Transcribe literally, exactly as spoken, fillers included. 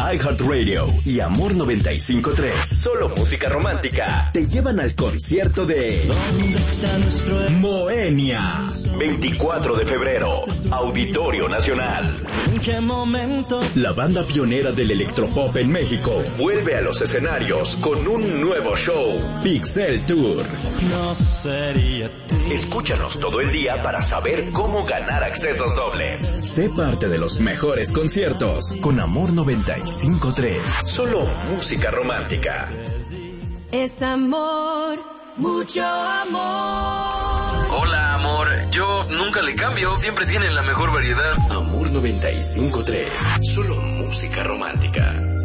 iHeartRadio y Amor noventa y cinco punto tres, solo música romántica, te llevan al concierto de Moenia. veinticuatro de febrero, Auditorio Nacional. ¿En qué momento? La banda pionera del electropop en México vuelve a los escenarios con un nuevo show, Pixel Tour. No sería ti. Escúchanos todo el día para saber cómo ganar accesos dobles. Sé parte de los mejores conciertos con Amor noventa y cinco punto tres. Solo música romántica. Es amor, mucho amor. Hola, amor. Yo nunca le cambio. Siempre tienen la mejor variedad. Amor noventa y cinco punto tres. Solo música romántica.